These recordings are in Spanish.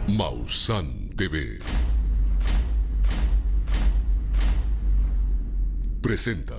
Maussan TV presenta.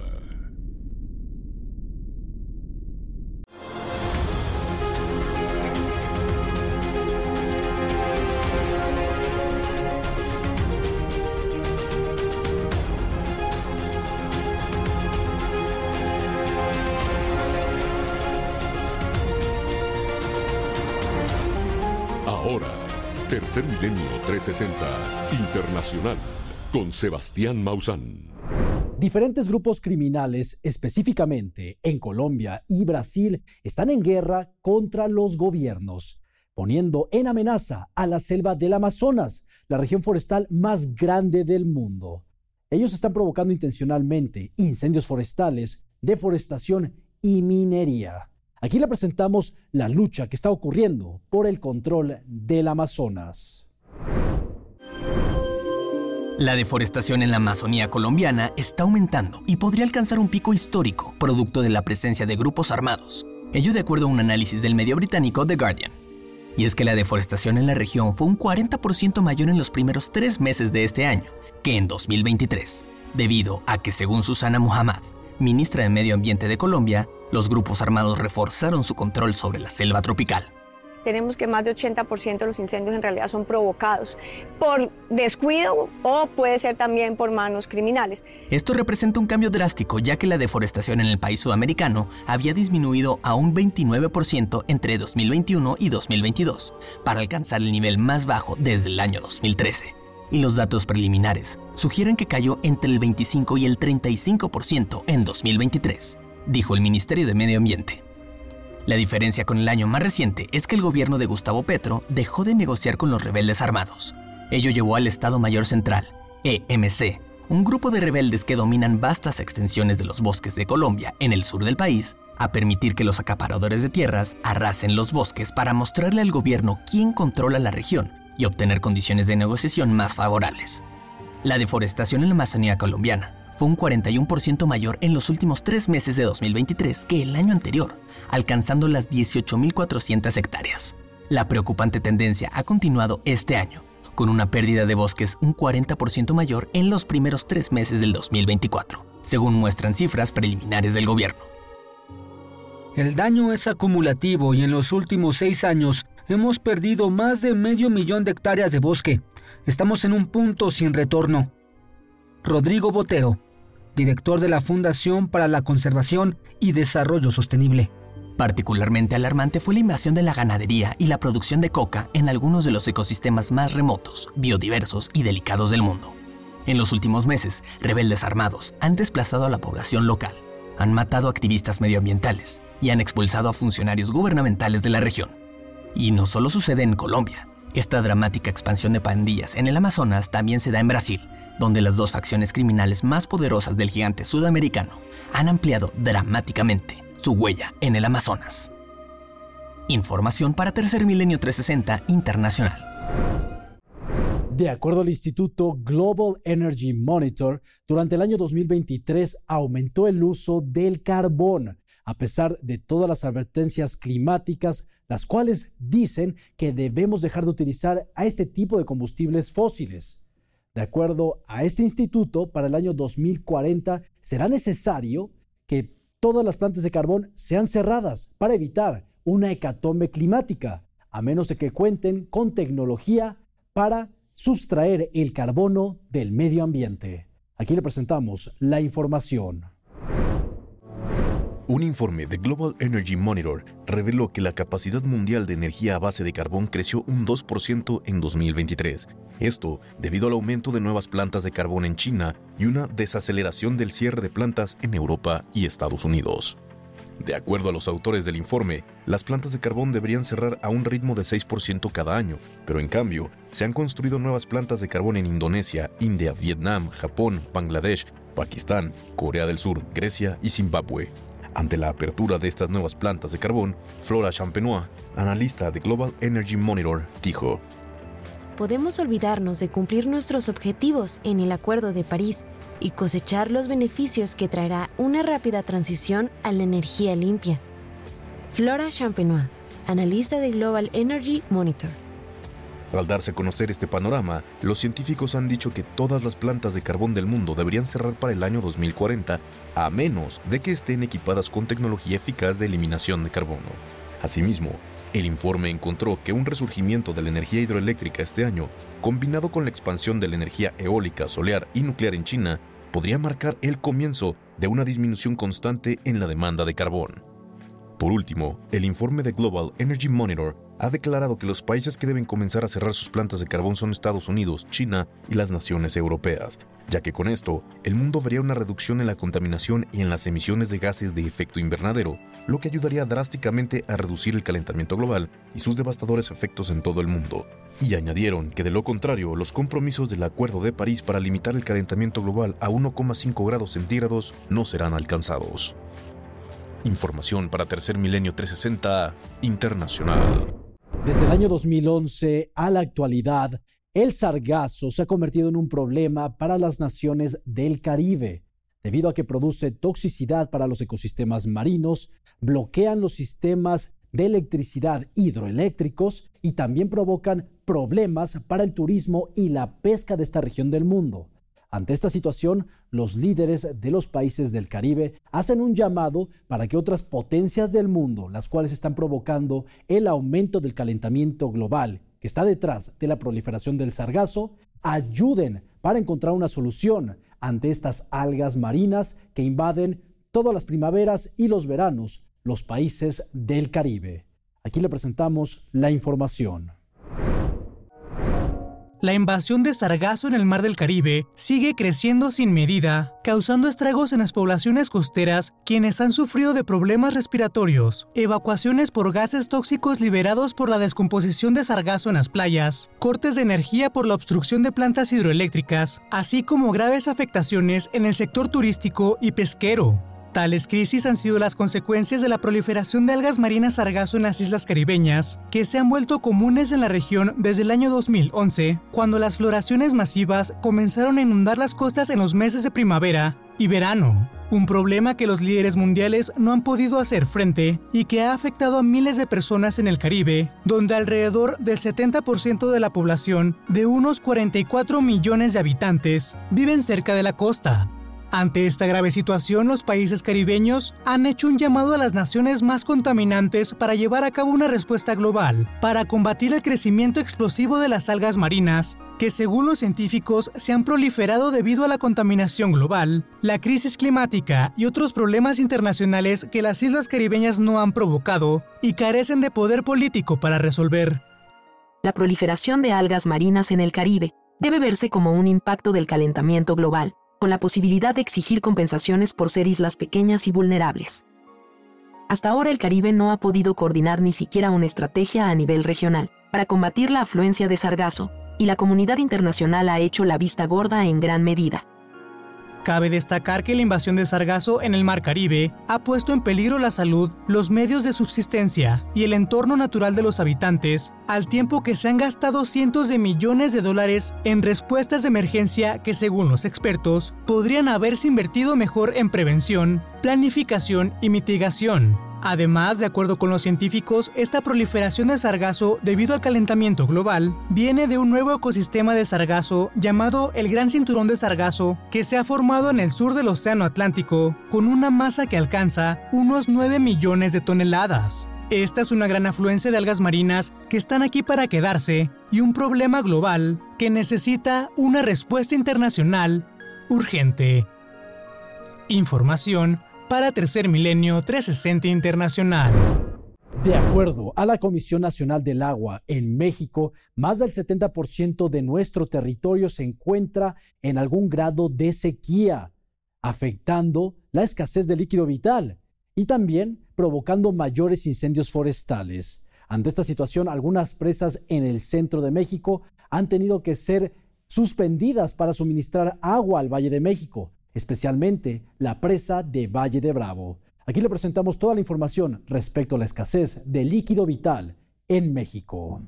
Ahora, Tercer Milenio 360 Internacional con Sebastián Maussan. Diferentes grupos criminales, específicamente en Colombia y Brasil, están en guerra contra los gobiernos, poniendo en amenaza a la selva del Amazonas, la región forestal más grande del mundo. Ellos están provocando intencionalmente incendios forestales, deforestación y minería. Aquí le presentamos la lucha que está ocurriendo por el control del Amazonas. La deforestación en la Amazonía colombiana está aumentando y podría alcanzar un pico histórico, producto de la presencia de grupos armados. Ello de acuerdo a un análisis del medio británico The Guardian. Y es que la deforestación en la región fue un 40% mayor en los primeros 3 meses de este año que en 2023, debido a que, según Susana Muhammad, ministra de Medio Ambiente de Colombia, los grupos armados reforzaron su control sobre la selva tropical. Tenemos que más de 80% de los incendios en realidad son provocados por descuido o puede ser también por manos criminales. Esto representa un cambio drástico, ya que la deforestación en el país sudamericano había disminuido a un 29% entre 2021 y 2022, para alcanzar el nivel más bajo desde el año 2013. Y los datos preliminares sugieren que cayó entre el 25 y el 35% en 2023, dijo el Ministerio de Medio Ambiente. La diferencia con el año más reciente es que el gobierno de Gustavo Petro dejó de negociar con los rebeldes armados. Ello llevó al Estado Mayor Central, EMC, un grupo de rebeldes que dominan vastas extensiones de los bosques de Colombia en el sur del país, a permitir que los acaparadores de tierras arrasen los bosques para mostrarle al gobierno quién controla la región y obtener condiciones de negociación más favorables. La deforestación en la Amazonía colombiana fue un 41% mayor en los últimos 3 meses de 2023 que el año anterior, alcanzando las 18.400 hectáreas. La preocupante tendencia ha continuado este año, con una pérdida de bosques un 40% mayor en los primeros 3 meses del 2024, según muestran cifras preliminares del gobierno. El daño es acumulativo y en los últimos 6 años hemos perdido más de 500.000 de hectáreas de bosque. Estamos en un punto sin retorno. Rodrigo Botero, director de la Fundación para la Conservación y Desarrollo Sostenible. Particularmente alarmante fue la invasión de la ganadería y la producción de coca en algunos de los ecosistemas más remotos, biodiversos y delicados del mundo. En los últimos meses, rebeldes armados han desplazado a la población local, han matado a activistas medioambientales y han expulsado a funcionarios gubernamentales de la región. Y no solo sucede en Colombia. Esta dramática expansión de pandillas en el Amazonas también se da en Brasil, donde las 2 facciones criminales más poderosas del gigante sudamericano han ampliado dramáticamente su huella en el Amazonas. Información para Tercer Milenio 360 Internacional. De acuerdo al Instituto Global Energy Monitor, durante el año 2023 aumentó el uso del carbón, a pesar de todas las advertencias climáticas, las cuales dicen que debemos dejar de utilizar a este tipo de combustibles fósiles. De acuerdo a este instituto, para el año 2040 será necesario que todas las plantas de carbón sean cerradas para evitar una hecatombe climática, a menos de que cuenten con tecnología para sustraer el carbono del medio ambiente. Aquí le presentamos la información. Un informe de Global Energy Monitor reveló que la capacidad mundial de energía a base de carbón creció un 2% en 2023. Esto debido al aumento de nuevas plantas de carbón en China y una desaceleración del cierre de plantas en Europa y Estados Unidos. De acuerdo a los autores del informe, las plantas de carbón deberían cerrar a un ritmo de 6% cada año, pero en cambio, se han construido nuevas plantas de carbón en Indonesia, India, Vietnam, Japón, Bangladesh, Pakistán, Corea del Sur, Grecia y Zimbabue. Ante la apertura de estas nuevas plantas de carbón, Flora Champenois, analista de Global Energy Monitor, dijo: podemos olvidarnos de cumplir nuestros objetivos en el Acuerdo de París y cosechar los beneficios que traerá una rápida transición a la energía limpia. Flora Champenois, analista de Global Energy Monitor. Al darse a conocer este panorama, los científicos han dicho que todas las plantas de carbón del mundo deberían cerrar para el año 2040, a menos de que estén equipadas con tecnología eficaz de eliminación de carbono. Asimismo, el informe encontró que un resurgimiento de la energía hidroeléctrica este año, combinado con la expansión de la energía eólica, solar y nuclear en China, podría marcar el comienzo de una disminución constante en la demanda de carbón. Por último, el informe de Global Energy Monitor ha declarado que los países que deben comenzar a cerrar sus plantas de carbón son Estados Unidos, China y las naciones europeas, ya que con esto, el mundo vería una reducción en la contaminación y en las emisiones de gases de efecto invernadero, lo que ayudaría drásticamente a reducir el calentamiento global y sus devastadores efectos en todo el mundo. Y añadieron que de lo contrario, los compromisos del Acuerdo de París para limitar el calentamiento global a 1,5 grados centígrados no serán alcanzados. Información para Tercer Milenio 360 Internacional. Desde el año 2011 a la actualidad, el sargazo se ha convertido en un problema para las naciones del Caribe, debido a que produce toxicidad para los ecosistemas marinos, bloquean los sistemas de electricidad hidroeléctricos y también provocan problemas para el turismo y la pesca de esta región del mundo. Ante esta situación, los líderes de los países del Caribe hacen un llamado para que otras potencias del mundo, las cuales están provocando el aumento del calentamiento global que está detrás de la proliferación del sargazo, ayuden para encontrar una solución ante estas algas marinas que invaden todas las primaveras y los veranos los países del Caribe. Aquí le presentamos la información. La invasión de sargazo en el mar del Caribe sigue creciendo sin medida, causando estragos en las poblaciones costeras, quienes han sufrido de problemas respiratorios, evacuaciones por gases tóxicos liberados por la descomposición de sargazo en las playas, cortes de energía por la obstrucción de plantas hidroeléctricas, así como graves afectaciones en el sector turístico y pesquero. Tales crisis han sido las consecuencias de la proliferación de algas marinas sargazo en las islas caribeñas, que se han vuelto comunes en la región desde el año 2011, cuando las floraciones masivas comenzaron a inundar las costas en los meses de primavera y verano. Un problema que los líderes mundiales no han podido hacer frente y que ha afectado a miles de personas en el Caribe, donde alrededor del 70% de la población, de unos 44 millones de habitantes, viven cerca de la costa. Ante esta grave situación, los países caribeños han hecho un llamado a las naciones más contaminantes para llevar a cabo una respuesta global para combatir el crecimiento explosivo de las algas marinas, que según los científicos se han proliferado debido a la contaminación global, la crisis climática y otros problemas internacionales que las islas caribeñas no han provocado y carecen de poder político para resolver. La proliferación de algas marinas en el Caribe debe verse como un impacto del calentamiento global, con la posibilidad de exigir compensaciones por ser islas pequeñas y vulnerables. Hasta ahora el Caribe no ha podido coordinar ni siquiera una estrategia a nivel regional para combatir la afluencia de sargazo, y la comunidad internacional ha hecho la vista gorda en gran medida. Cabe destacar que la invasión de sargazo en el Mar Caribe ha puesto en peligro la salud, los medios de subsistencia y el entorno natural de los habitantes, al tiempo que se han gastado cientos de millones de dólares en respuestas de emergencia que, según los expertos, podrían haberse invertido mejor en prevención, planificación y mitigación. Además, de acuerdo con los científicos, esta proliferación de sargazo debido al calentamiento global viene de un nuevo ecosistema de sargazo llamado el Gran Cinturón de Sargazo, que se ha formado en el sur del Océano Atlántico, con una masa que alcanza unos 9 millones de toneladas. Esta es una gran afluencia de algas marinas que están aquí para quedarse y un problema global que necesita una respuesta internacional urgente. Información para Tercer Milenio 360 Internacional. De acuerdo a la Comisión Nacional del Agua, en México, más del 70% de nuestro territorio se encuentra en algún grado de sequía, afectando la escasez de líquido vital y también provocando mayores incendios forestales. Ante esta situación, algunas presas en el centro de México han tenido que ser suspendidas para suministrar agua al Valle de México, especialmente la presa de Valle de Bravo. Aquí le presentamos toda la información respecto a la escasez de líquido vital en México.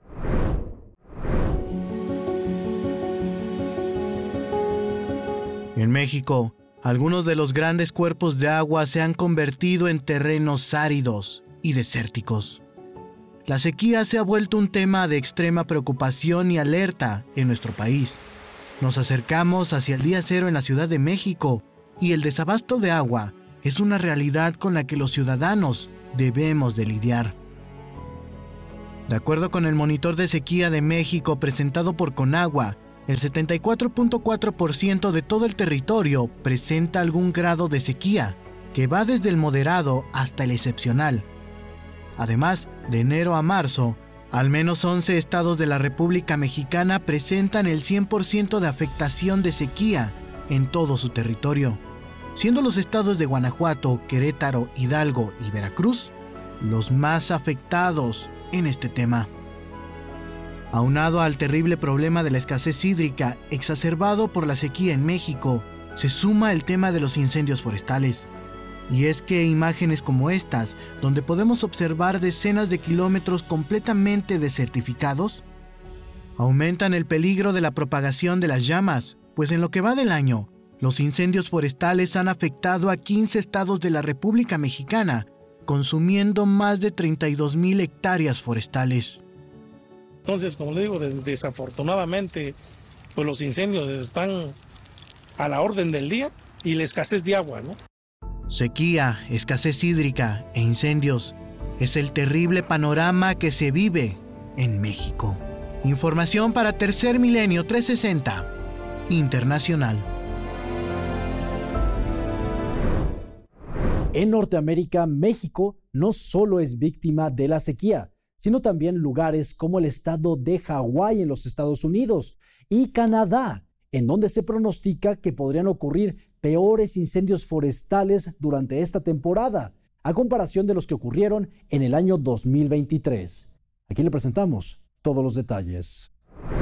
En México, algunos de los grandes cuerpos de agua se han convertido en terrenos áridos y desérticos. La sequía se ha vuelto un tema de extrema preocupación y alerta en nuestro país. Nos acercamos hacia el día cero en la Ciudad de México y el desabasto de agua es una realidad con la que los ciudadanos debemos de lidiar. De acuerdo con el monitor de sequía de México presentado por Conagua, el 74.4% de todo el territorio presenta algún grado de sequía, que va desde el moderado hasta el excepcional. Además, de enero a marzo, al menos 11 estados de la República Mexicana presentan el 100% de afectación de sequía en todo su territorio, siendo los estados de Guanajuato, Querétaro, Hidalgo y Veracruz los más afectados en este tema. Aunado al terrible problema de la escasez hídrica exacerbado por la sequía en México, se suma el tema de los incendios forestales. Y es que imágenes como estas, donde podemos observar decenas de kilómetros completamente desertificados, aumentan el peligro de la propagación de las llamas, pues en lo que va del año, los incendios forestales han afectado a 15 estados de la República Mexicana, consumiendo más de 32,000 hectáreas forestales. Entonces, como le digo, desafortunadamente, pues los incendios están a la orden del día y la escasez de agua, ¿no? Sequía, escasez hídrica e incendios es el terrible panorama que se vive en México. Información para Tercer Milenio 360 Internacional. En Norteamérica, México no solo es víctima de la sequía, sino también lugares como el estado de Hawái en los Estados Unidos y Canadá, en donde se pronostica que podrían ocurrir peores incendios forestales durante esta temporada, a comparación de los que ocurrieron en el año 2023. Aquí le presentamos todos los detalles.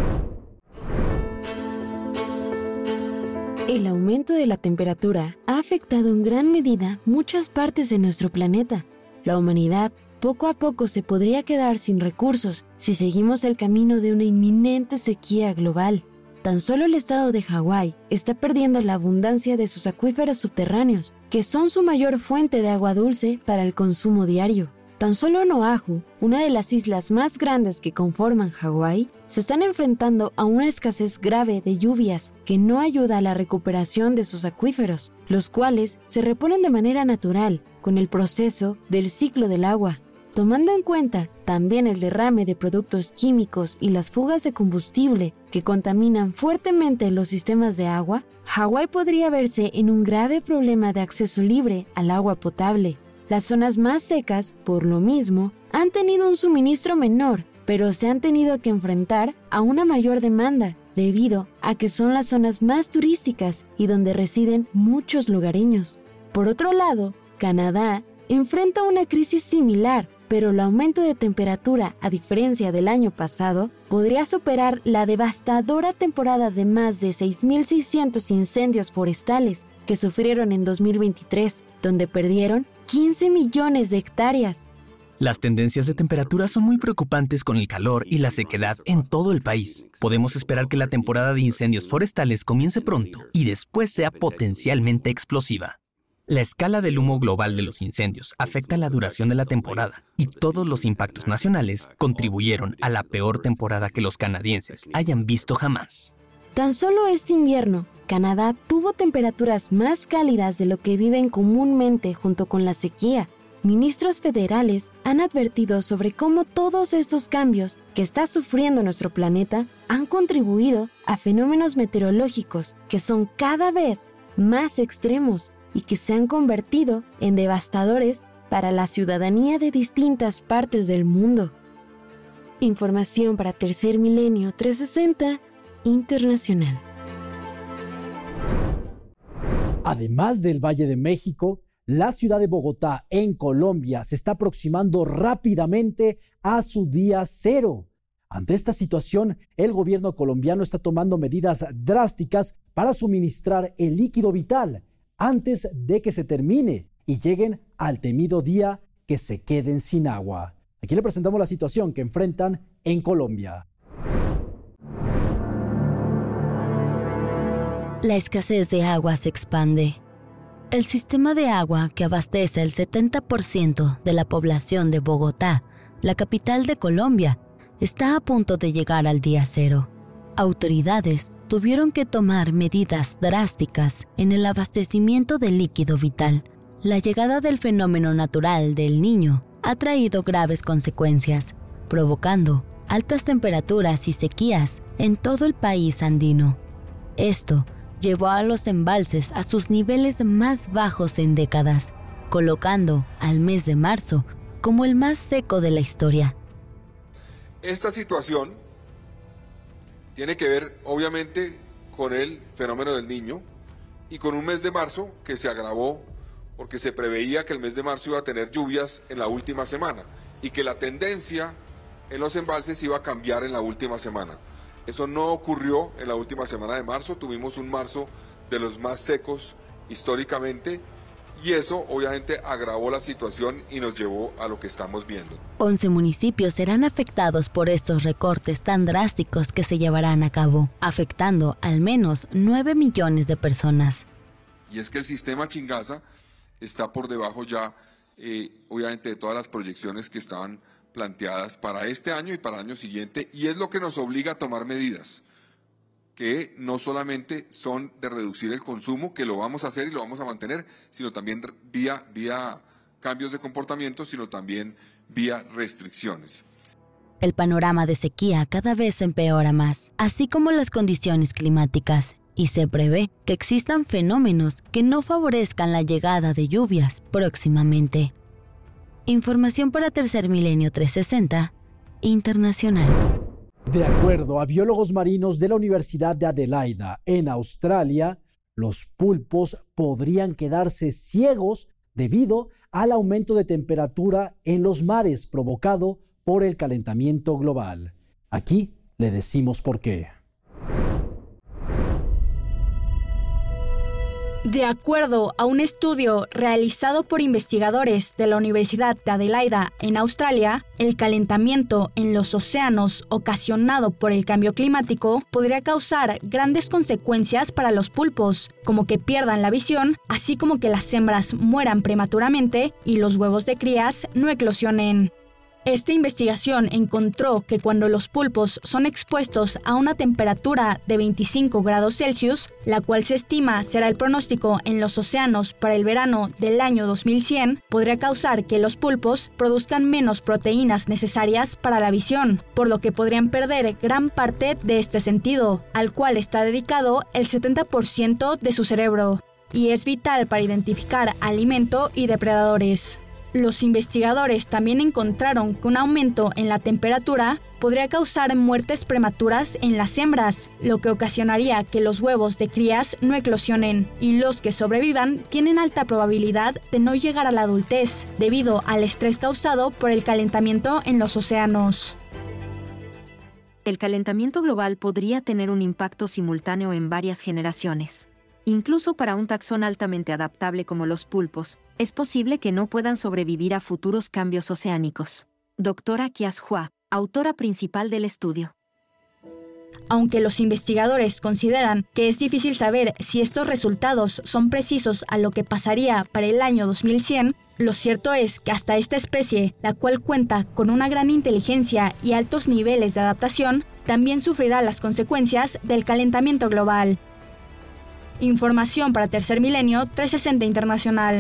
El aumento de la temperatura ha afectado en gran medida muchas partes de nuestro planeta. La humanidad poco a poco se podría quedar sin recursos si seguimos el camino de una inminente sequía global. Tan solo el estado de Hawái está perdiendo la abundancia de sus acuíferos subterráneos, que son su mayor fuente de agua dulce para el consumo diario. Tan solo en Oahu, una de las islas más grandes que conforman Hawái, se están enfrentando a una escasez grave de lluvias que no ayuda a la recuperación de sus acuíferos, los cuales se reponen de manera natural con el proceso del ciclo del agua. Tomando en cuenta también el derrame de productos químicos y las fugas de combustible que contaminan fuertemente los sistemas de agua, Hawái podría verse en un grave problema de acceso libre al agua potable. Las zonas más secas, por lo mismo, han tenido un suministro menor, pero se han tenido que enfrentar a una mayor demanda, debido a que son las zonas más turísticas y donde residen muchos lugareños. Por otro lado, Canadá enfrenta una crisis similar, pero el aumento de temperatura, a diferencia del año pasado, podría superar la devastadora temporada de más de 6,600 incendios forestales que sufrieron en 2023, donde perdieron 15 millones de hectáreas. Las tendencias de temperatura son muy preocupantes con el calor y la sequedad en todo el país. Podemos esperar que la temporada de incendios forestales comience pronto y después sea potencialmente explosiva. La escala del humo global de los incendios afecta la duración de la temporada y todos los impactos nacionales contribuyeron a la peor temporada que los canadienses hayan visto jamás. Tan solo este invierno, Canadá tuvo temperaturas más cálidas de lo que viven comúnmente junto con la sequía. Ministros federales han advertido sobre cómo todos estos cambios que está sufriendo nuestro planeta han contribuido a fenómenos meteorológicos que son cada vez más extremos y que se han convertido en devastadores para la ciudadanía de distintas partes del mundo. Información para Tercer Milenio 360 Internacional. Además del Valle de México, la ciudad de Bogotá, en Colombia, se está aproximando rápidamente a su día cero. Ante esta situación, el gobierno colombiano está tomando medidas drásticas para suministrar el líquido vital antes de que se termine y lleguen al temido día que se queden sin agua. Aquí le presentamos la situación que enfrentan en Colombia. La escasez de agua se expande. El sistema de agua que abastece el 70% de la población de Bogotá la capital de Colombia, está a punto de llegar al día cero. Autoridades tuvieron que tomar medidas drásticas en el abastecimiento de líquido vital. La llegada del fenómeno natural del Niño ha traído graves consecuencias, provocando altas temperaturas y sequías en todo el país andino. Esto llevó a los embalses a sus niveles más bajos en décadas, colocando al mes de marzo como el más seco de la historia. Esta situación tiene que ver, obviamente, con el fenómeno del Niño y con un mes de marzo que se agravó porque se preveía que el mes de marzo iba a tener lluvias en la última semana y que la tendencia en los embalses iba a cambiar en la última semana. Eso no ocurrió en la última semana de marzo, tuvimos un marzo de los más secos históricamente y eso obviamente agravó la situación y nos llevó a lo que estamos viendo. 11 municipios serán afectados por estos recortes tan drásticos que se llevarán a cabo, afectando al menos 9 millones de personas. Y es que el sistema Chingaza está por debajo ya, obviamente, de todas las proyecciones que estaban planteadas para este año y para el año siguiente, y es lo que nos obliga a tomar medidas que no solamente son de reducir el consumo, que lo vamos a hacer y lo vamos a mantener, sino también vía cambios de comportamiento, sino también vía restricciones. El panorama de sequía cada vez empeora más, así como las condiciones climáticas, y se prevé que existan fenómenos que no favorezcan la llegada de lluvias próximamente. Información para Tercer Milenio 360 Internacional. De acuerdo a biólogos marinos de la Universidad de Adelaida, en Australia, los pulpos podrían quedarse ciegos debido al aumento de temperatura en los mares provocado por el calentamiento global. Aquí le decimos por qué. De acuerdo a un estudio realizado por investigadores de la Universidad de Adelaida en Australia, el calentamiento en los océanos ocasionado por el cambio climático podría causar grandes consecuencias para los pulpos, como que pierdan la visión, así como que las hembras mueran prematuramente y los huevos de crías no eclosionen. Esta investigación encontró que cuando los pulpos son expuestos a una temperatura de 25 grados Celsius, la cual se estima será el pronóstico en los océanos para el verano del año 2100, podría causar que los pulpos produzcan menos proteínas necesarias para la visión, por lo que podrían perder gran parte de este sentido, al cual está dedicado el 70% de su cerebro, y es vital para identificar alimento y depredadores. Los investigadores también encontraron que un aumento en la temperatura podría causar muertes prematuras en las hembras, lo que ocasionaría que los huevos de crías no eclosionen, y los que sobrevivan tienen alta probabilidad de no llegar a la adultez, debido al estrés causado por el calentamiento en los océanos. El calentamiento global podría tener un impacto simultáneo en varias generaciones. Incluso para un taxón altamente adaptable como los pulpos, es posible que no puedan sobrevivir a futuros cambios oceánicos. Doctora Kias Hua, autora principal del estudio. Aunque los investigadores consideran que es difícil saber si estos resultados son precisos a lo que pasaría para el año 2100, lo cierto es que hasta esta especie, la cual cuenta con una gran inteligencia y altos niveles de adaptación, también sufrirá las consecuencias del calentamiento global. Información para Tercer Milenio 360 Internacional.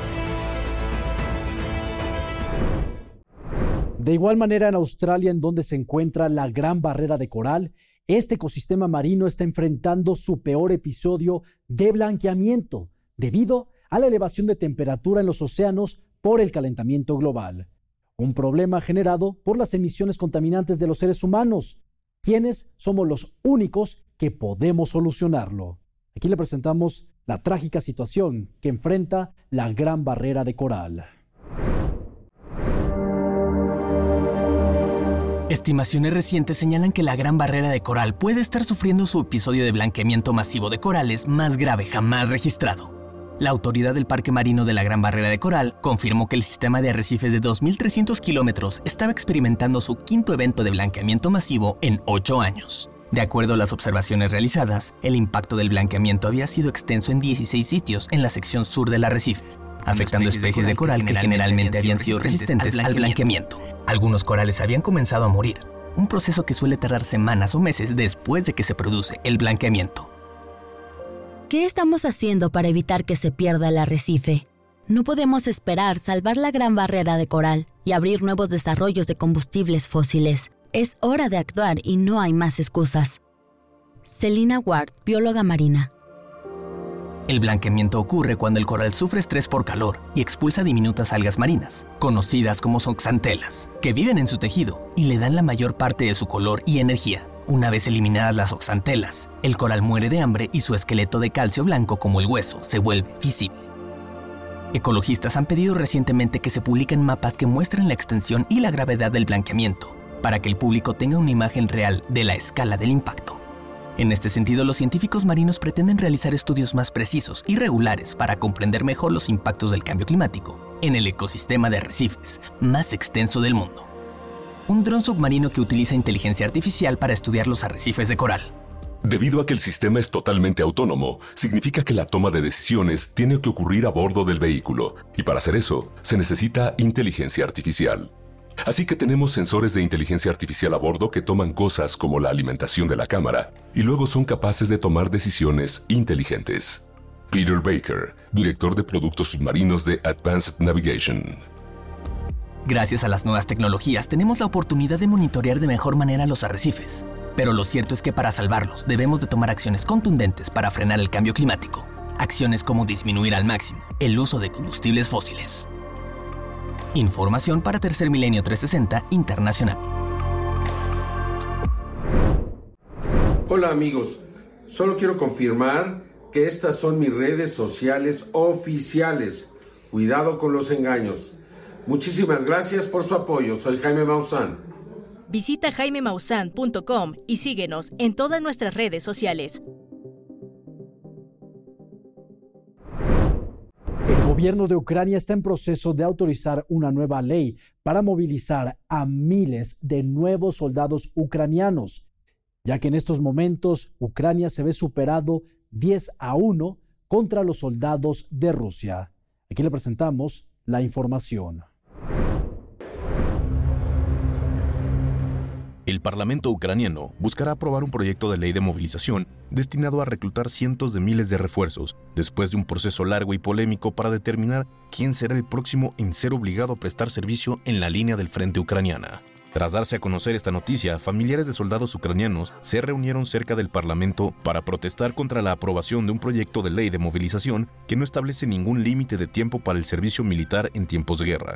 De igual manera, en Australia, en donde se encuentra la Gran Barrera de Coral, este ecosistema marino está enfrentando su peor episodio de blanqueamiento debido a la elevación de temperatura en los océanos por el calentamiento global. Un problema generado por las emisiones contaminantes de los seres humanos, quienes somos los únicos que podemos solucionarlo. Aquí le presentamos la trágica situación que enfrenta la Gran Barrera de Coral. Estimaciones recientes señalan que la Gran Barrera de Coral puede estar sufriendo su episodio de blanqueamiento masivo de corales más grave jamás registrado. La autoridad del Parque Marino de la Gran Barrera de Coral confirmó que el sistema de arrecifes de 2.300 kilómetros estaba experimentando su quinto evento de blanqueamiento masivo en 8 años. De acuerdo a las observaciones realizadas, el impacto del blanqueamiento había sido extenso en 16 sitios en la sección sur del arrecife, afectando especies de coral que generalmente habían sido resistentes al blanqueamiento. Algunos corales habían comenzado a morir, un proceso que suele tardar semanas o meses después de que se produce el blanqueamiento. ¿Qué estamos haciendo para evitar que se pierda el arrecife? No podemos esperar salvar la gran barrera de coral y abrir nuevos desarrollos de combustibles fósiles. Es hora de actuar y no hay más excusas. Selina Ward, bióloga marina. El blanqueamiento ocurre cuando el coral sufre estrés por calor y expulsa diminutas algas marinas, conocidas como zooxantelas, que viven en su tejido y le dan la mayor parte de su color y energía. Una vez eliminadas las zooxantelas, el coral muere de hambre y su esqueleto de calcio blanco como el hueso se vuelve visible. Ecologistas han pedido recientemente que se publiquen mapas que muestren la extensión y la gravedad del blanqueamiento, para que el público tenga una imagen real de la escala del impacto. En este sentido, los científicos marinos pretenden realizar estudios más precisos y regulares para comprender mejor los impactos del cambio climático en el ecosistema de arrecifes más extenso del mundo. Un dron submarino que utiliza inteligencia artificial para estudiar los arrecifes de coral. Debido a que el sistema es totalmente autónomo, significa que la toma de decisiones tiene que ocurrir a bordo del vehículo, y para hacer eso se necesita inteligencia artificial. Así que tenemos sensores de inteligencia artificial a bordo que toman cosas como la alimentación de la cámara y luego son capaces de tomar decisiones inteligentes. Peter Baker, director de productos submarinos de Advanced Navigation. Gracias a las nuevas tecnologías tenemos la oportunidad de monitorear de mejor manera los arrecifes. Pero lo cierto es que para salvarlos debemos de tomar acciones contundentes para frenar el cambio climático. Acciones como disminuir al máximo el uso de combustibles fósiles. Información para Tercer Milenio 360 Internacional. Hola amigos, solo quiero confirmar que estas son mis redes sociales oficiales. Cuidado con los engaños. Muchísimas gracias por su apoyo. Soy Jaime Maussan. Visita jaimemaussan.com y síguenos en todas nuestras redes sociales. El gobierno de Ucrania está en proceso de autorizar una nueva ley para movilizar a miles de nuevos soldados ucranianos, ya que en estos momentos Ucrania se ve superado 10-1 contra los soldados de Rusia. Aquí le presentamos la información. El Parlamento ucraniano buscará aprobar un proyecto de ley de movilización destinado a reclutar cientos de miles de refuerzos, después de un proceso largo y polémico para determinar quién será el próximo en ser obligado a prestar servicio en la línea del frente ucraniana. Tras darse a conocer esta noticia, familiares de soldados ucranianos se reunieron cerca del Parlamento para protestar contra la aprobación de un proyecto de ley de movilización que no establece ningún límite de tiempo para el servicio militar en tiempos de guerra.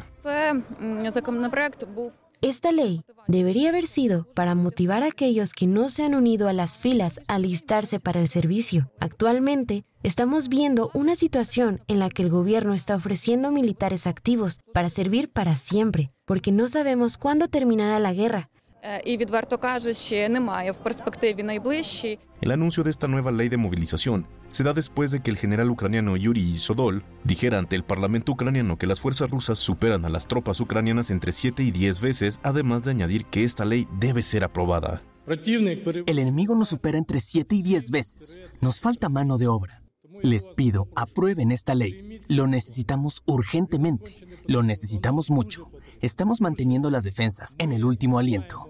Esta ley debería haber sido para motivar a aquellos que no se han unido a las filas a alistarse para el servicio. Actualmente, estamos viendo una situación en la que el gobierno está ofreciendo militares activos para servir para siempre, porque no sabemos cuándo terminará la guerra. El anuncio de esta nueva ley de movilización se da después de que el general ucraniano Yuri Sodol dijera ante el Parlamento ucraniano que las fuerzas rusas superan a las tropas ucranianas entre 7 y 10 veces, además de añadir que esta ley debe ser aprobada. El enemigo nos supera entre 7 y 10 veces. Nos falta mano de obra. Les pido, aprueben esta ley. Lo necesitamos urgentemente. Lo necesitamos mucho. Estamos manteniendo las defensas en el último aliento.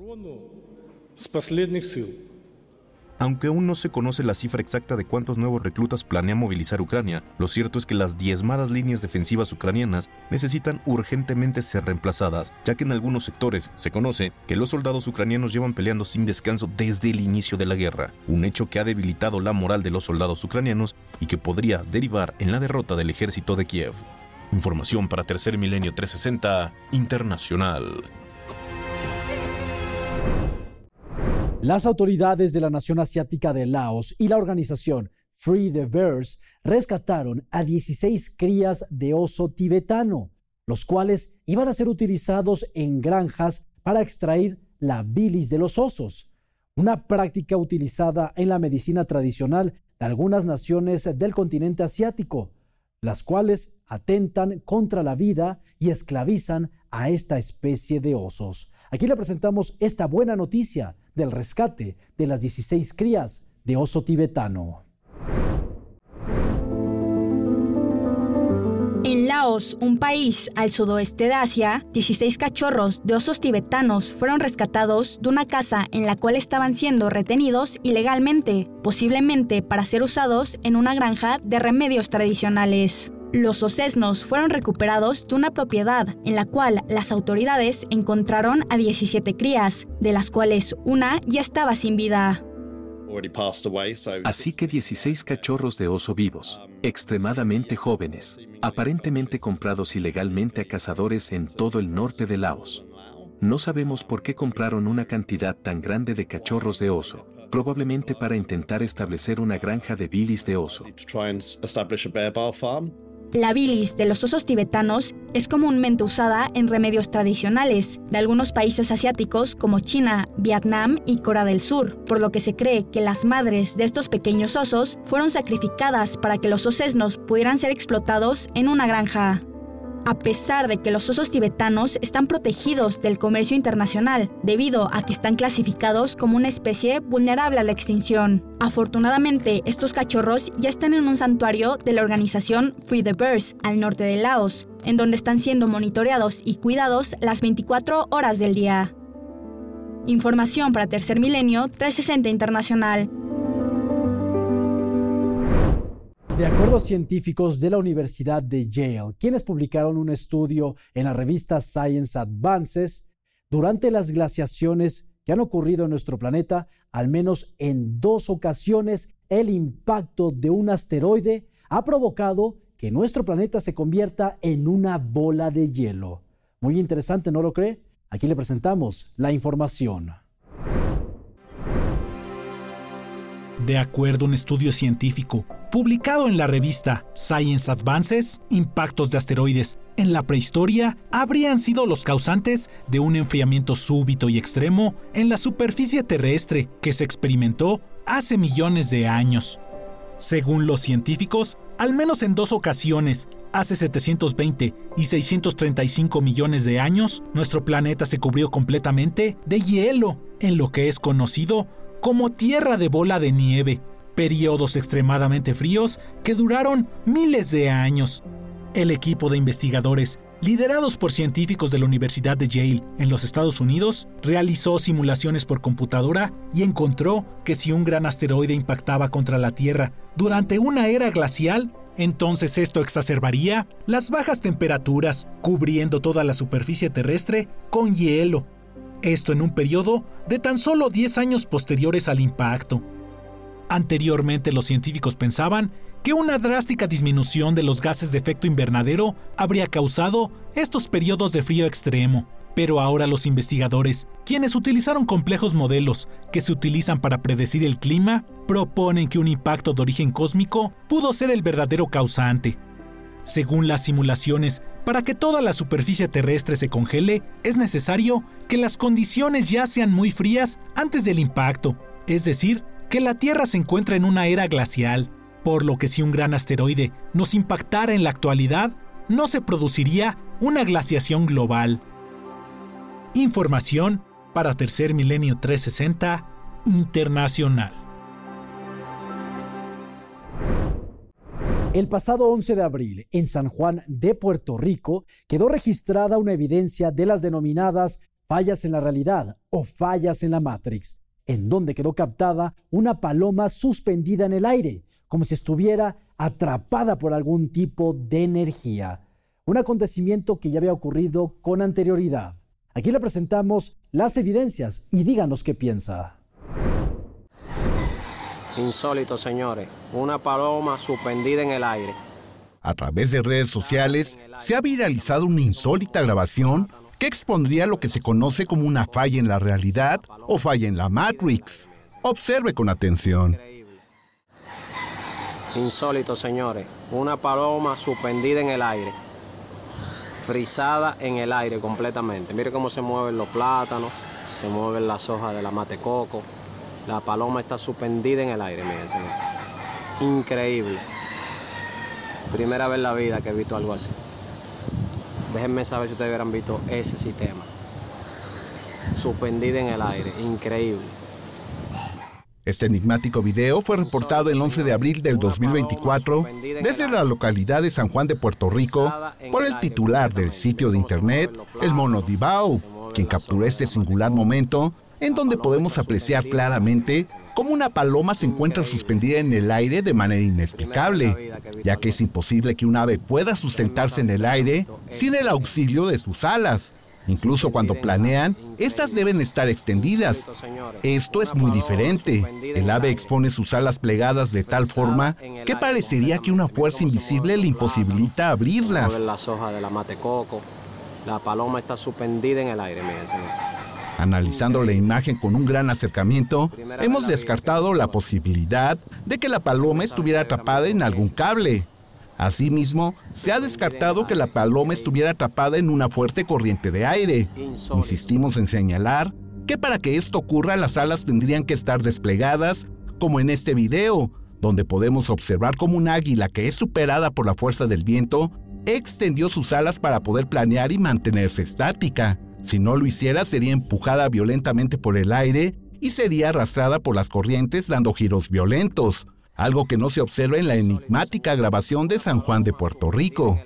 Aunque aún no se conoce la cifra exacta de cuántos nuevos reclutas planea movilizar Ucrania, lo cierto es que las diezmadas líneas defensivas ucranianas necesitan urgentemente ser reemplazadas, ya que en algunos sectores se conoce que los soldados ucranianos llevan peleando sin descanso desde el inicio de la guerra, un hecho que ha debilitado la moral de los soldados ucranianos y que podría derivar en la derrota del ejército de Kiev. Información para Tercer Milenio 360 Internacional. Las autoridades de la nación asiática de Laos y la organización Free the Bears rescataron a 16 crías de oso tibetano, los cuales iban a ser utilizados en granjas para extraer la bilis de los osos, una práctica utilizada en la medicina tradicional de algunas naciones del continente asiático, las cuales atentan contra la vida y esclavizan a esta especie de osos. Aquí le presentamos esta buena noticia del rescate de las 16 crías de oso tibetano. En Laos Laos, un país al sudoeste de Asia, 16 cachorros de osos tibetanos fueron rescatados de una casa en la cual estaban siendo retenidos ilegalmente, posiblemente para ser usados en una granja de remedios tradicionales. Los osesnos fueron recuperados de una propiedad en la cual las autoridades encontraron a 17 crías, de las cuales una ya estaba sin vida. Así que 16 cachorros de oso vivos, extremadamente jóvenes, aparentemente comprados ilegalmente a cazadores en todo el norte de Laos. No sabemos por qué compraron una cantidad tan grande de cachorros de oso, probablemente para intentar establecer una granja de bilis de oso. La bilis de los osos tibetanos es comúnmente usada en remedios tradicionales de algunos países asiáticos como China, Vietnam y Corea del Sur, por lo que se cree que las madres de estos pequeños osos fueron sacrificadas para que los osesnos pudieran ser explotados en una granja. A pesar de que los osos tibetanos están protegidos del comercio internacional, debido a que están clasificados como una especie vulnerable a la extinción. Afortunadamente, estos cachorros ya están en un santuario de la organización Free the Birds, al norte de Laos, en donde están siendo monitoreados y cuidados las 24 horas del día. Información para Tercer Milenio 360 Internacional. De acuerdo a científicos de la Universidad de Yale, quienes publicaron un estudio en la revista Science Advances, durante las glaciaciones que han ocurrido en nuestro planeta, al menos en 2 ocasiones, el impacto de un asteroide ha provocado que nuestro planeta se convierta en una bola de hielo. Muy interesante, ¿no lo cree? Aquí le presentamos la información. De acuerdo a un estudio científico publicado en la revista Science Advances, impactos de asteroides en la prehistoria habrían sido los causantes de un enfriamiento súbito y extremo en la superficie terrestre que se experimentó hace millones de años. Según los científicos, al menos en 2 ocasiones, hace 720 y 635 millones de años, nuestro planeta se cubrió completamente de hielo, en lo que es conocido como tierra de bola de nieve, periodos extremadamente fríos que duraron miles de años. El equipo de investigadores, liderados por científicos de la Universidad de Yale en los Estados Unidos, realizó simulaciones por computadora y encontró que si un gran asteroide impactaba contra la Tierra durante una era glacial, entonces esto exacerbaría las bajas temperaturas, cubriendo toda la superficie terrestre con hielo. Esto en un periodo de tan solo 10 años posteriores al impacto. Anteriormente, los científicos pensaban que una drástica disminución de los gases de efecto invernadero habría causado estos periodos de frío extremo. Pero ahora los investigadores, quienes utilizaron complejos modelos que se utilizan para predecir el clima, proponen que un impacto de origen cósmico pudo ser el verdadero causante. Según las simulaciones, para que toda la superficie terrestre se congele, es necesario que las condiciones ya sean muy frías antes del impacto, es decir, que la Tierra se encuentra en una era glacial, por lo que si un gran asteroide nos impactara en la actualidad, no se produciría una glaciación global. Información para Tercer Milenio 360 Internacional. El pasado 11 de abril, en San Juan de Puerto Rico, quedó registrada una evidencia de las denominadas fallas en la realidad o fallas en la Matrix, en donde quedó captada una paloma suspendida en el aire, como si estuviera atrapada por algún tipo de energía. Un acontecimiento que ya había ocurrido con anterioridad. Aquí le presentamos las evidencias y díganos qué piensa. Insólito, señores. Una paloma suspendida en el aire. A través de redes sociales se ha viralizado una insólita grabación que expondría lo que se conoce como una falla en la realidad o falla en la Matrix. Observe con atención. Insólito, señores. Una paloma suspendida en el aire. Frisada en el aire completamente. Mire cómo se mueven los plátanos, se mueven las hojas de la mate coco. La paloma está suspendida en el aire, miren, señor. Increíble. Primera vez en la vida que he visto algo así. Déjenme saber si ustedes hubieran visto ese sistema. Suspendida en el aire, increíble. Este enigmático video fue reportado el 11 de abril del 2024 desde la localidad de San Juan de Puerto Rico por el titular del sitio de internet, el Mono Dibao, quien capturó este singular momento en donde podemos apreciar claramente cómo una paloma se encuentra suspendida en el aire de manera inexplicable, ya que es imposible que un ave pueda sustentarse en el aire sin el auxilio de sus alas. Incluso cuando planean, estas deben estar extendidas. Esto es muy diferente. El ave expone sus alas plegadas de tal forma que parecería que una fuerza invisible le imposibilita abrirlas. Las hojas de la matecoco, la paloma está suspendida en el aire, miren, señor. Analizando la imagen con un gran acercamiento, hemos descartado la posibilidad de que la paloma estuviera atrapada en algún cable. Asimismo, se ha descartado que la paloma estuviera atrapada en una fuerte corriente de aire. Insistimos en señalar que para que esto ocurra, las alas tendrían que estar desplegadas, como en este video, donde podemos observar cómo un águila que es superada por la fuerza del viento extendió sus alas para poder planear y mantenerse estática. Si no lo hiciera, sería empujada violentamente por el aire y sería arrastrada por las corrientes dando giros violentos, algo que no se observa en la enigmática grabación de San Juan de Puerto Rico.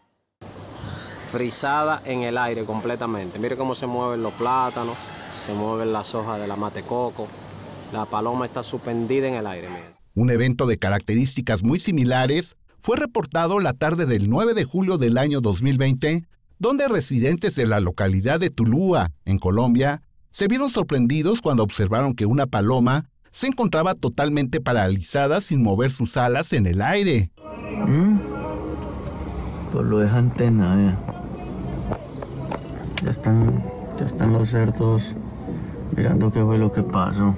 Frisada en el aire completamente. Mire cómo se mueven los plátanos, se mueven las hojas de la matecoco. La paloma está suspendida en el aire. Mire. Un evento de características muy similares fue reportado la tarde del 9 de julio del año 2020, donde residentes de la localidad de Tulúa, en Colombia, se vieron sorprendidos cuando observaron que una paloma se encontraba totalmente paralizada sin mover sus alas en el aire. Por lo de antena, ya están los cerdos mirando qué fue lo que pasó.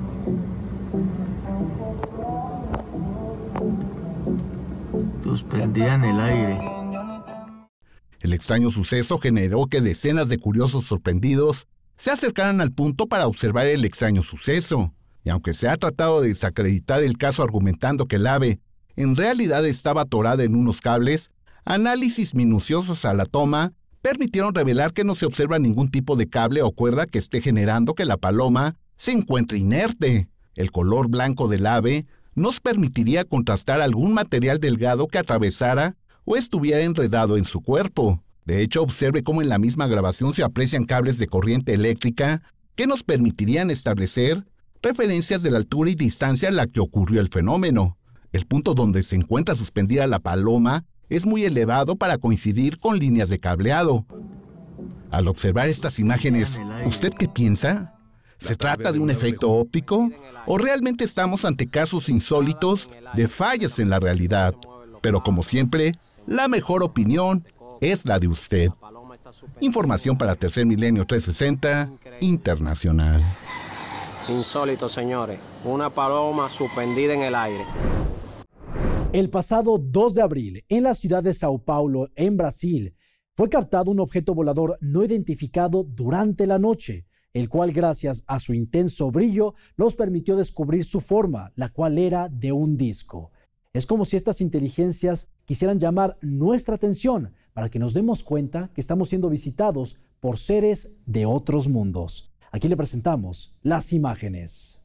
Suspendida en el aire. El extraño suceso generó que decenas de curiosos sorprendidos se acercaran al punto para observar el extraño suceso. Y aunque se ha tratado de desacreditar el caso argumentando que el ave en realidad estaba atorada en unos cables, análisis minuciosos a la toma permitieron revelar que no se observa ningún tipo de cable o cuerda que esté generando que la paloma se encuentre inerte. El color blanco del ave nos permitiría contrastar algún material delgado que atravesara o estuviera enredado en su cuerpo. De hecho, observe cómo en la misma grabación se aprecian cables de corriente eléctrica que nos permitirían establecer referencias de la altura y distancia a la que ocurrió el fenómeno. El punto donde se encuentra suspendida la paloma es muy elevado para coincidir con líneas de cableado. Al observar estas imágenes, ¿usted qué piensa? ¿Se trata de un efecto óptico? ¿O realmente estamos ante casos insólitos de fallas en la realidad? Pero como siempre, la mejor opinión es la de usted. Información para Tercer Milenio 360 Internacional. Insólito, señores. Una paloma suspendida en el aire. El pasado 2 de abril, en la ciudad de Sao Paulo, en Brasil, fue captado un objeto volador no identificado durante la noche, el cual, gracias a su intenso brillo, nos permitió descubrir su forma, la cual era de un disco. Es como si estas inteligencias quisieran llamar nuestra atención para que nos demos cuenta que estamos siendo visitados por seres de otros mundos. Aquí le presentamos las imágenes.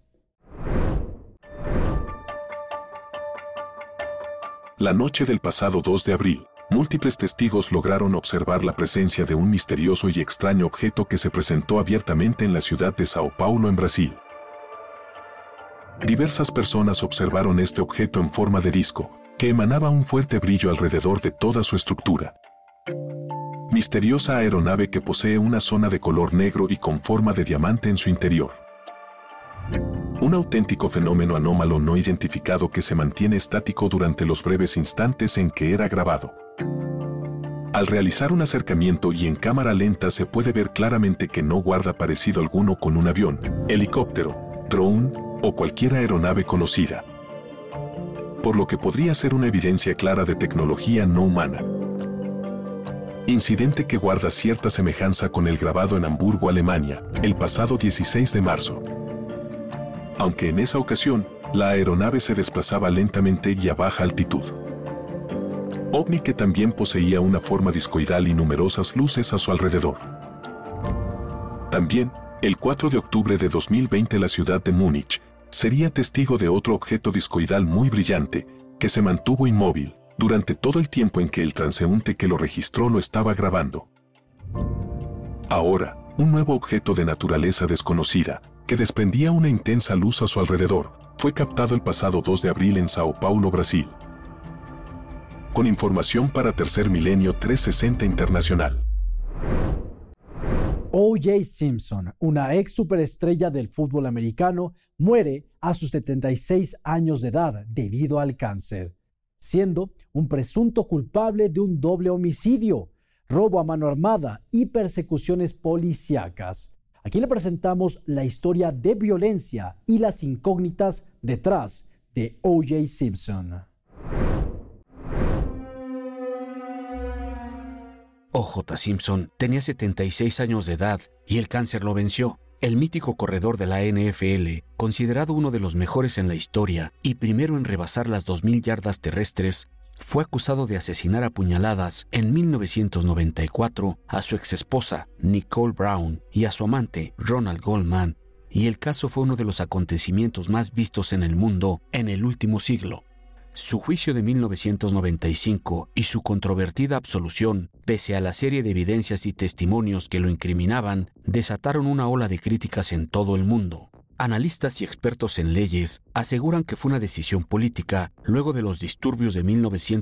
La noche del pasado 2 de abril, múltiples testigos lograron observar la presencia de un misterioso y extraño objeto que se presentó abiertamente en la ciudad de Sao Paulo, en Brasil. Diversas personas observaron este objeto en forma de disco, que emanaba un fuerte brillo alrededor de toda su estructura. Misteriosa aeronave que posee una zona de color negro y con forma de diamante en su interior. Un auténtico fenómeno anómalo no identificado que se mantiene estático durante los breves instantes en que era grabado. Al realizar un acercamiento y en cámara lenta se puede ver claramente que no guarda parecido alguno con un avión, helicóptero, drone o cualquier aeronave conocida. Por lo que podría ser una evidencia clara de tecnología no humana. Incidente que guarda cierta semejanza con el grabado en Hamburgo, Alemania, el pasado 16 de marzo. Aunque en esa ocasión, la aeronave se desplazaba lentamente y a baja altitud. OVNI que también poseía una forma discoidal y numerosas luces a su alrededor. También, el 4 de octubre de 2020 la ciudad de Múnich sería testigo de otro objeto discoidal muy brillante, que se mantuvo inmóvil durante todo el tiempo en que el transeúnte que lo registró lo estaba grabando. Ahora, un nuevo objeto de naturaleza desconocida, que desprendía una intensa luz a su alrededor, fue captado el pasado 2 de abril en Sao Paulo, Brasil. Con información para Tercer Milenio 360 Internacional. O.J. Simpson, una ex superestrella del fútbol americano, muere a sus 76 años de edad debido al cáncer, siendo un presunto culpable de un doble homicidio, robo a mano armada y persecuciones policíacas. Aquí le presentamos la historia de violencia y las incógnitas detrás de O.J. Simpson. O.J. Simpson tenía 76 años de edad y el cáncer lo venció. El mítico corredor de la NFL, considerado uno de los mejores en la historia y primero en rebasar las 2,000 yardas terrestres, fue acusado de asesinar a puñaladas en 1994 a su exesposa Nicole Brown y a su amante Ronald Goldman, y el caso fue uno de los acontecimientos más vistos en el mundo en el último siglo. Su juicio de 1995 y su controvertida absolución, pese a la serie de evidencias y testimonios que lo incriminaban, desataron una ola de críticas en todo el mundo. Analistas y expertos en leyes aseguran que fue una decisión política luego de los disturbios de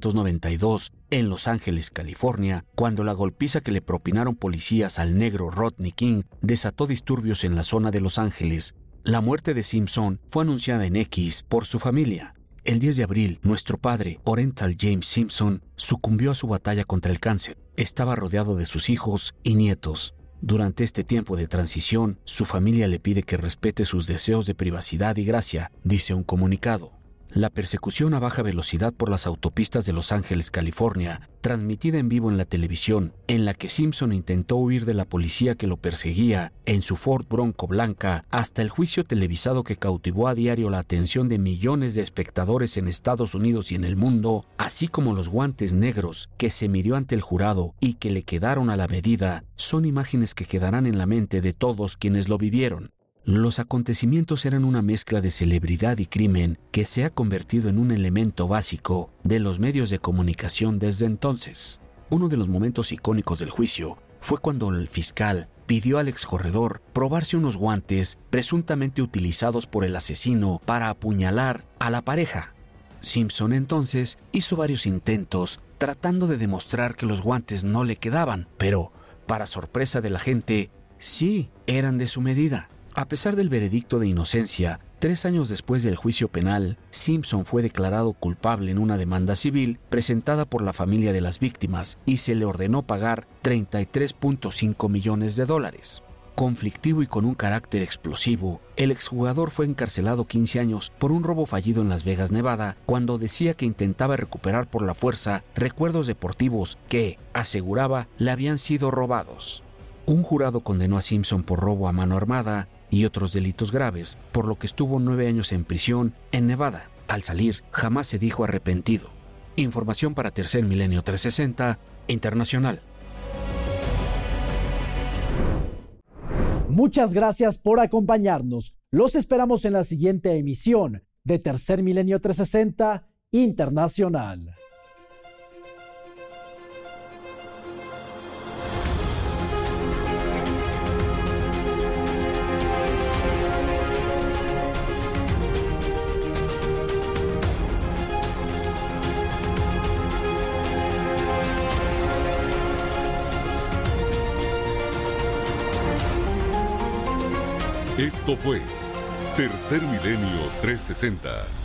1992 en Los Ángeles, California, cuando la golpiza que le propinaron policías al negro Rodney King desató disturbios en la zona de Los Ángeles. La muerte de Simpson fue anunciada en X por su familia. El 10 de abril, nuestro padre, Orenthal James Simpson, sucumbió a su batalla contra el cáncer. Estaba rodeado de sus hijos y nietos. Durante este tiempo de transición, su familia le pide que respete sus deseos de privacidad y gracia, dice un comunicado. La persecución a baja velocidad por las autopistas de Los Ángeles, California, transmitida en vivo en la televisión, en la que Simpson intentó huir de la policía que lo perseguía en su Ford Bronco blanca, hasta el juicio televisado que cautivó a diario la atención de millones de espectadores en Estados Unidos y en el mundo, así como los guantes negros que se midió ante el jurado y que le quedaron a la medida, son imágenes que quedarán en la mente de todos quienes lo vivieron. Los acontecimientos eran una mezcla de celebridad y crimen que se ha convertido en un elemento básico de los medios de comunicación desde entonces. Uno de los momentos icónicos del juicio fue cuando el fiscal pidió al excorredor probarse unos guantes presuntamente utilizados por el asesino para apuñalar a la pareja. Simpson entonces hizo varios intentos tratando de demostrar que los guantes no le quedaban, pero, para sorpresa de la gente, sí eran de su medida. A pesar del veredicto de inocencia, 3 años después del juicio penal, Simpson fue declarado culpable en una demanda civil presentada por la familia de las víctimas y se le ordenó pagar $33.5 millones. Conflictivo y con un carácter explosivo, el exjugador fue encarcelado 15 años por un robo fallido en Las Vegas, Nevada, cuando decía que intentaba recuperar por la fuerza recuerdos deportivos que, aseguraba, le habían sido robados. Un jurado condenó a Simpson por robo a mano armada y otros delitos graves, por lo que estuvo 9 años en prisión en Nevada. Al salir, jamás se dijo arrepentido. Información para Tercer Milenio 360 Internacional. Muchas gracias por acompañarnos. Los esperamos en la siguiente emisión de Tercer Milenio 360 Internacional. Esto fue Tercer Milenio 360.